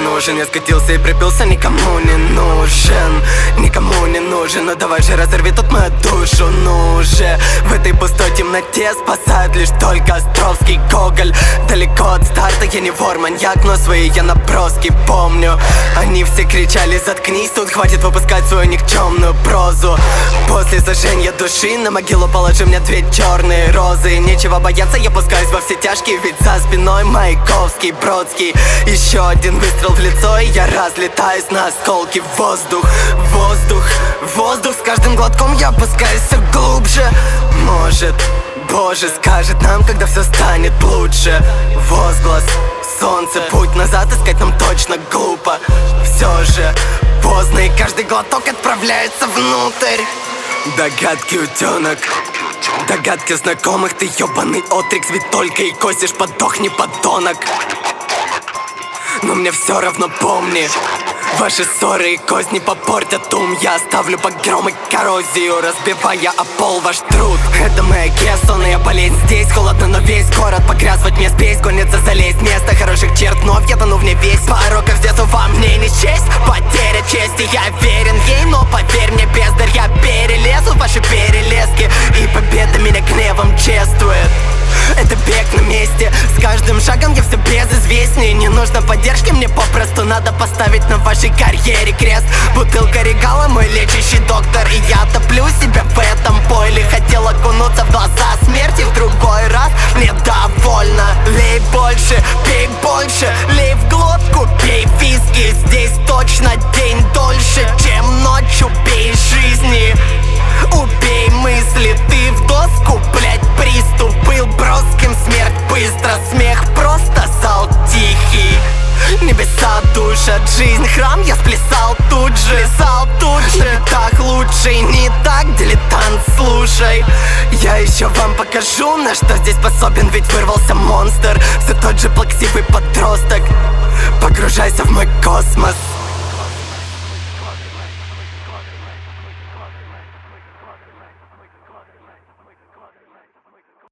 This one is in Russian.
нужен. Я скатился и припился, никому не нужен. Никому не нужен, ну давай же разорви тут мою душу. Ну уже в этой пустой темноте спасает лишь только Островский Гоголь. Далеко от старта, я не вор, маньяк, но свои я наброски помню. Они все кричали: заткнись, тут хватит выпускать свою никчемную прозу. После сожжения души на могилу положи мне 2 черные розы. Нечего бояться, я пускаюсь во все тяжкие, ведь за спиной Маяковский, Бродский. Еще один выстрел в лицо, и я разлетаюсь на осколки в воздух. Воздух, воздух, с каждым глотком я опускаюсь все глубже. Может, Боже скажет нам, когда все станет лучше. Возглас, солнце, путь назад искать нам точно глупо. Все же поздно, и каждый глоток отправляется внутрь. Догадки, утенок, догадки знакомых. Ты ебаный отрикс, ведь только и косишь, подохни, подонок. Но мне все равно, помни, ваши ссоры и козни попортят ум. Я оставлю погром и коррозию, разбивая о пол ваш труд. Это моя сонная болезнь здесь. Холодно, но весь город погряз во тьме. Спесь гонится залезть, место хороших черт, вновь я тону в ней весь. Пороков с детства во мне не счесть. Потеря чести, я верен ей, но поверь мне, бездарь, я перелезу в ваши перелески, и победа меня гневом чествует. Это бег на месте, с каждым шагом я все безызвестнее. Не нужно поддержки, мне попросту надо поставить на вашей карьере крест. Бутылка Регала, мой лечащий доктор, и я топлю себя в этом пойле. Хотел окунуться в глаза смерти в другой раз, мне довольно. Лей больше, пей больше, лей в глотку, пей виски. Здесь точно день дольше, чем ночь. Убей жизни, убей мысли, ты в доску, блять, приступ был броским. Смерть быстро, смех просто, зал тихий. Небеса душат, жизнь храм, я сплясал тут же. На так лучше, не так, дилетант, слушай. Я еще вам покажу, на что здесь способен, ведь вырвался монстр. Все тот же плаксивый подросток. Погружайся в мой космос.